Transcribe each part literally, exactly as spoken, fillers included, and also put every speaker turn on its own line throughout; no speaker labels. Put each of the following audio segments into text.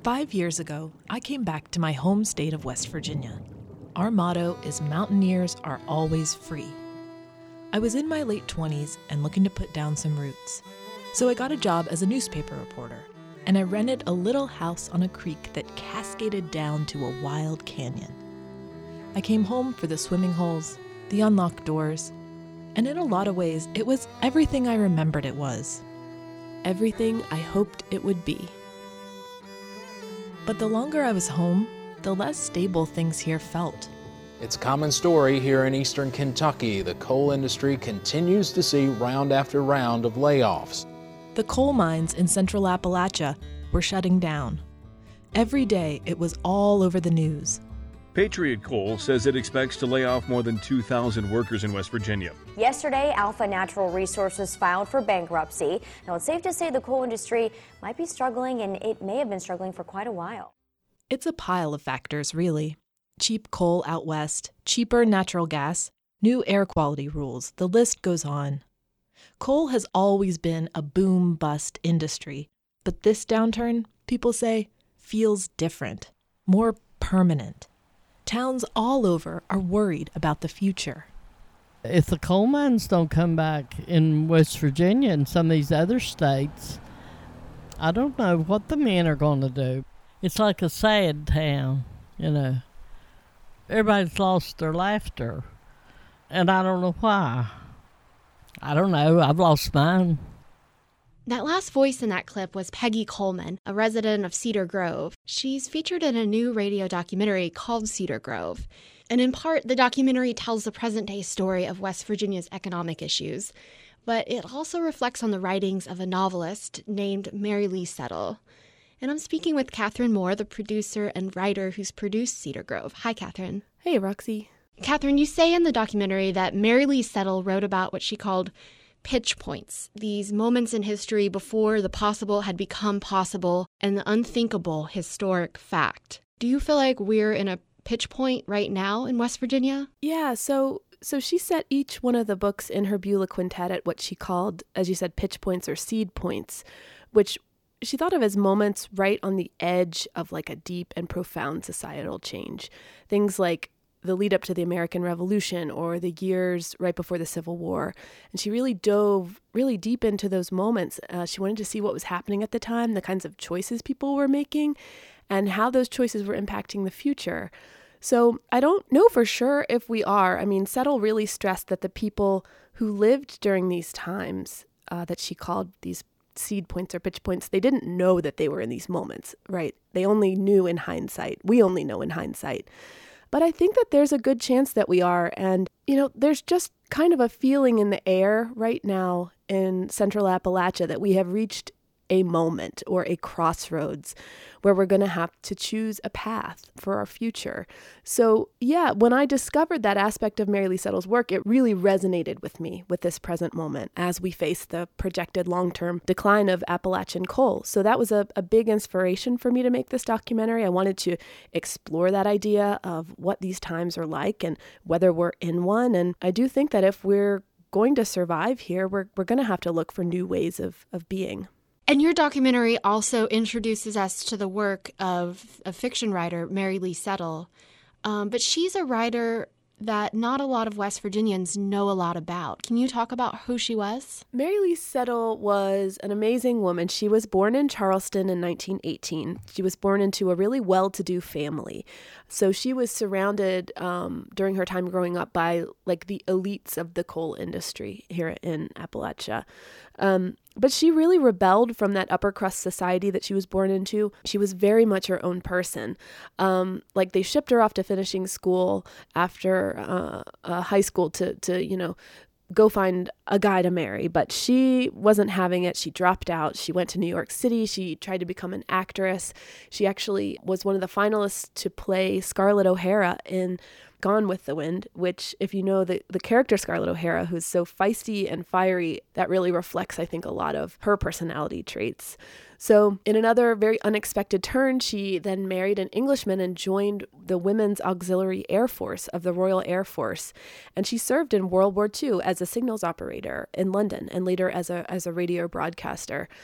Five years ago, I came back to my home state of West Virginia. Our motto is Mountaineers are always free. I was in my late twenties and looking to put down some roots. So I got a job as a newspaper reporter, and I rented a little house on a creek that cascaded down to a wild canyon. I came home for the swimming holes, the unlocked doors, and in a lot of ways, it was everything I remembered it was. Everything I hoped it would be. But the longer I was home, the less stable things here felt.
It's a common story here in eastern Kentucky. The coal industry continues to see round after round of layoffs.
The coal mines in central Appalachia were shutting down. Every day, it was all over the news.
Patriot Coal says it expects to lay off more than two thousand workers in West Virginia.
Yesterday, Alpha Natural Resources filed for bankruptcy. Now, it's safe to say the coal industry might be struggling, and it may have been struggling for quite a while.
It's a pile of factors, really. Cheap coal out west, cheaper natural gas, new air quality rules, the list goes on. Coal has always been a boom-bust industry, but this downturn, people say, feels different, more permanent. Towns all over are worried about the future.
If the coal mines don't come back in West Virginia and some of these other states, I don't know what the men are going to do. It's like a sad town, you know. Everybody's lost their laughter, and I don't know why. I don't know. I've lost mine.
That last voice in that clip was Peggy Coleman, a resident of Cedar Grove. She's featured in a new radio documentary called Cedar Grove. And in part, the documentary tells the present-day story of West Virginia's economic issues. But it also reflects on the writings of a novelist named Mary Lee Settle. And I'm speaking with Catherine Moore, the producer and writer who's produced Cedar Grove. Hi, Catherine.
Hey, Roxy.
Catherine, you say in the documentary that Mary Lee Settle wrote about what she called pitch points, these moments in history before the possible had become possible and the unthinkable historic fact. Do you feel like we're in a pitch point right now in West Virginia?
Yeah, so so she set each one of the books in her Beulah Quintet at what she called, as you said, pitch points or seed points, which she thought of as moments right on the edge of like a deep and profound societal change. Things like the lead up to the American Revolution or the years right before the Civil War. And she really dove really deep into those moments. Uh, she wanted to see what was happening at the time, the kinds of choices people were making, and how those choices were impacting the future. So I don't know for sure if we are. I mean, Settle really stressed that the people who lived during these times uh, that she called these seed points or pitch points, they didn't know that they were in these moments, right? They only knew in hindsight. We only know in hindsight. But I think that there's a good chance that we are. And, you know, there's just kind of a feeling in the air right now in central Appalachia that we have reached a moment or a crossroads where we're going to have to choose a path for our future. So, yeah, when I discovered that aspect of Mary Lee Settle's work, it really resonated with me with this present moment as we face the projected long-term decline of Appalachian coal. So that was a, a big inspiration for me to make this documentary. I wanted to explore that idea of what these times are like and whether we're in one. And I do think that if we're going to survive here, we're we're going to have to look for new ways of, of being.
And your documentary also introduces us to the work of a fiction writer, Mary Lee Settle. Um, but she's a writer that not a lot of West Virginians know a lot about. Can you talk about who she was?
Mary Lee Settle was an amazing woman. She was born in Charleston in nineteen eighteen. She was born into a really well-to-do family. So she was surrounded um, during her time growing up by like the elites of the coal industry here in Appalachia. Um, but she really rebelled from that upper crust society that she was born into. She was very much her own person. Um, like they shipped her off to finishing school after uh, uh, high school to, to, you know, go find a guy to marry, but she wasn't having it. She dropped out. She went to New York City. She tried to become an actress. She actually was one of the finalists to play Scarlett O'Hara in Gone with the Wind, which if you know the, the character Scarlett O'Hara, who's so feisty and fiery, that really reflects, I think, a lot of her personality traits. So in another very unexpected turn, she then married an Englishman and joined the Women's Auxiliary Air Force of the Royal Air Force. And she served in World War Two as a signals operator in London and later as a as a radio broadcaster.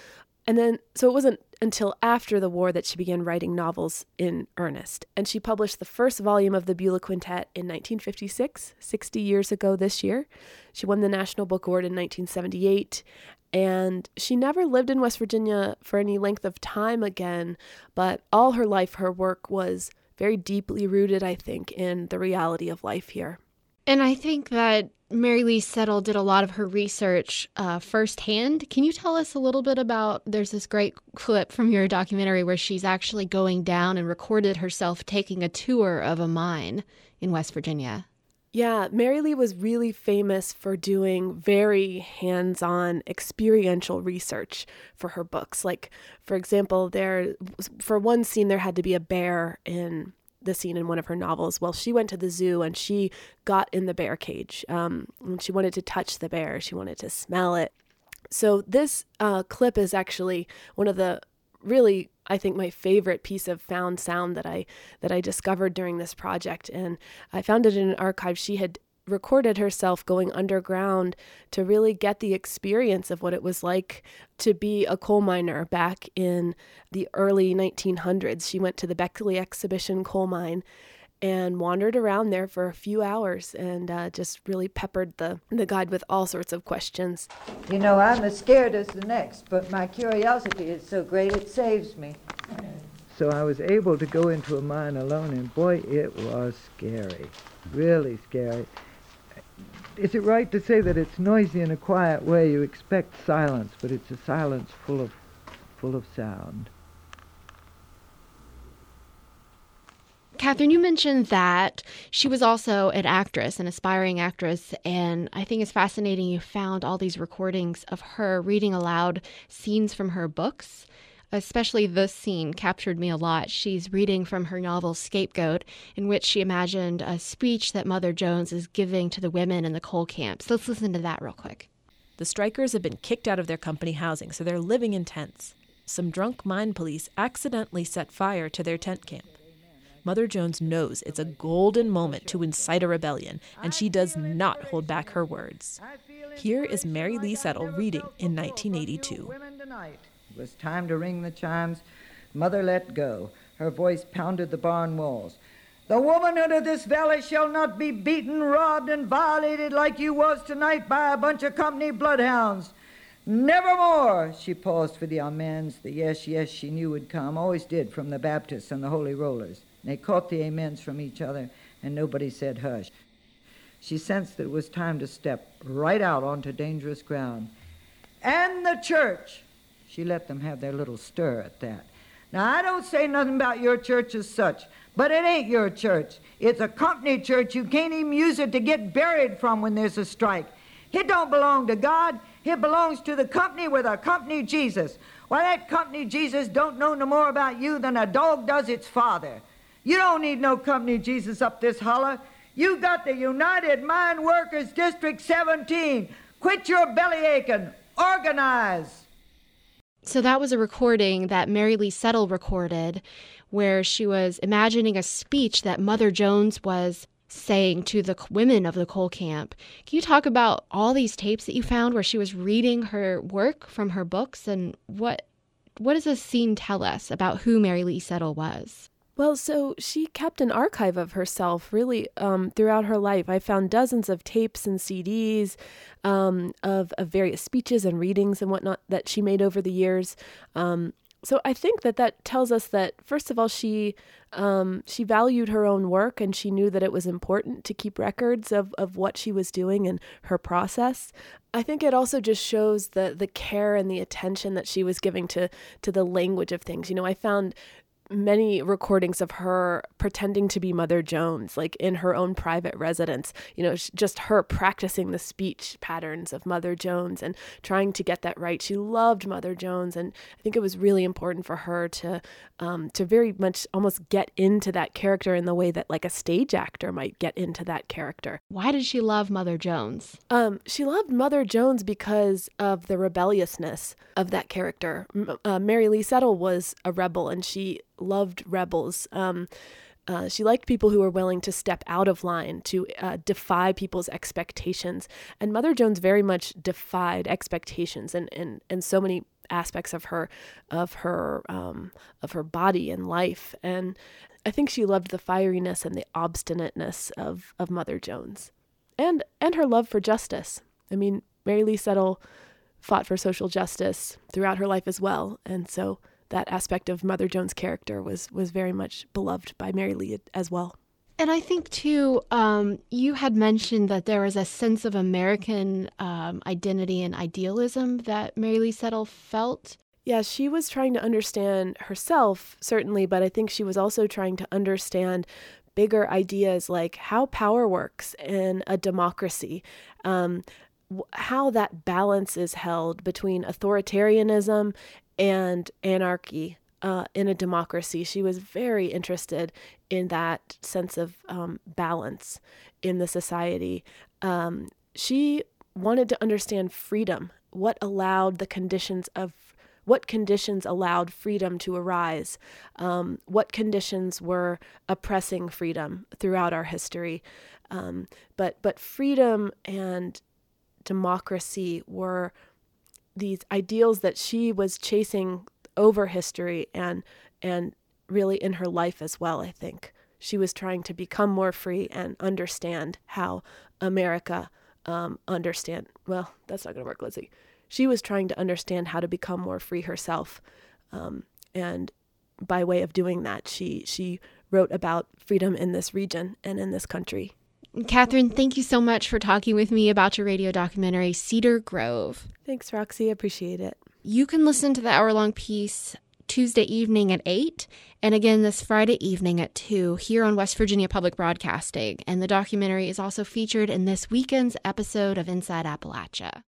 And then, so it wasn't until after the war that she began writing novels in earnest. And she published the first volume of the Beulah Quintet in nineteen fifty-six, sixty years ago this year. She won the National Book Award in nineteen seventy-eight. And she never lived in West Virginia for any length of time again, but all her life, her work was very deeply rooted, I think, in the reality of life here.
And I think that Mary Lee Settle did a lot of her research uh, firsthand. Can you tell us a little bit about, there's this great clip from your documentary where she's actually going down and recorded herself taking a tour of a mine in West Virginia.
Yeah, Mary Lee was really famous for doing very hands-on experiential research for her books. Like, for example, there for one scene, there had to be a bear in the scene in one of her novels. Well, she went to the zoo and she got in the bear cage. Um, and she wanted to touch the bear. She wanted to smell it. So this uh, clip is actually one of the really, I think, my favorite piece of found sound that I that I discovered during this project. And I found it in an archive. She had recorded herself going underground to really get the experience of what it was like to be a coal miner back in the early nineteen hundreds. She went to the Beckley Exhibition coal mine and wandered around there for a few hours and uh, just really peppered the, the guide with all sorts of questions.
You know, I'm as scared as the next, but my curiosity is so great it saves me. So I was able to go into a mine alone, and boy, it was scary, really scary. Is it right to say that it's noisy in a quiet way? You expect silence, but it's a silence full of, full of sound.
Catherine, you mentioned that she was also an actress, an aspiring actress, and I think it's fascinating you found all these recordings of her reading aloud scenes from her books. Especially this scene captured me a lot. She's reading from her novel Scapegoat, in which she imagined a speech that Mother Jones is giving to the women in the coal camps. Let's listen to that real quick.
The strikers have been kicked out of their company housing, so they're living in tents. Some drunk mine police accidentally set fire to their tent camp. Mother Jones knows it's a golden moment to incite a rebellion, and she does not hold back her words. Here is Mary Lee Settle reading in nineteen eighty-two.
It was time to ring the chimes. Mother let go. Her voice pounded the barn walls. The womanhood of this valley shall not be beaten, robbed, and violated like you was tonight by a bunch of company bloodhounds. Nevermore. She paused for the amens. The yes, yes she knew would come, always did, from the Baptists and the Holy Rollers. They caught the amens from each other, and nobody said hush. She sensed that it was time to step right out onto dangerous ground. And the church. She let them have their little stir at that. Now, I don't say nothing about your church as such, but it ain't your church. It's a company church. You can't even use it to get buried from when there's a strike. It don't belong to God. It belongs to the company with a company Jesus. Why, that company Jesus don't know no more about you than a dog does its father. You don't need no company Jesus up this holler. You got the United Mine Workers District seventeen. Quit your belly aching. Organize.
So that was a recording that Mary Lee Settle recorded where she was imagining a speech that Mother Jones was saying to the women of the coal camp. Can you talk about all these tapes that you found where she was reading her work from her books, and what what does this scene tell us about who Mary Lee Settle was?
Well, so she kept an archive of herself really um, throughout her life. I found dozens of tapes and C Ds um, of, of various speeches and readings and whatnot that she made over the years. Um, so I think that that tells us that, first of all, she um, she valued her own work, and she knew that it was important to keep records of, of what she was doing and her process. I think it also just shows the the care and the attention that she was giving to to the language of things. You know, I found many recordings of her pretending to be Mother Jones, like in her own private residence, you know, just her practicing the speech patterns of Mother Jones and trying to get that right. She loved Mother Jones, and I think it was really important for her to um, to very much almost get into that character in the way that like a stage actor might get into that character.
Why did she love Mother Jones?
Um, she loved Mother Jones because of the rebelliousness of that character. Uh, Mary Lee Settle was a rebel, and she loved rebels. Um, uh, she liked people who were willing to step out of line, to uh, defy people's expectations. And Mother Jones very much defied expectations in, in, in so many aspects of her, of her, um, of her body and life. And I think she loved the fieriness and the obstinateness of, of Mother Jones, and and her love for justice. I mean, Mary Lee Settle fought for social justice throughout her life as well, and so that aspect of Mother Jones' character was was very much beloved by Mary Lee as well.
And I think, too, um, you had mentioned that there was a sense of American um, identity and idealism that Mary Lee Settle felt.
Yeah, she was trying to understand herself, certainly, but I think she was also trying to understand bigger ideas like how power works in a democracy, um, how that balance is held between authoritarianism and anarchy. Uh, in a democracy. She was very interested in that sense of um, balance in the society. Um, she wanted to understand freedom, what allowed the conditions of, what conditions allowed freedom to arise, um, what conditions were oppressing freedom throughout our history. Um, but but freedom and democracy were these ideals that she was chasing over history and and really in her life as well. I think she was trying to become more free and understand how America um, understand. Well, that's not going to work, Lizzie. She was trying to understand how to become more free herself, um, and by way of doing that, she she wrote about freedom in this region and in this country.
Catherine, thank you so much for talking with me about your radio documentary, Cedar Grove.
Thanks, Roxy. I appreciate it.
You can listen to the hour-long piece Tuesday evening at eight, and again this Friday evening at two here on West Virginia Public Broadcasting. And the documentary is also featured in this weekend's episode of Inside Appalachia.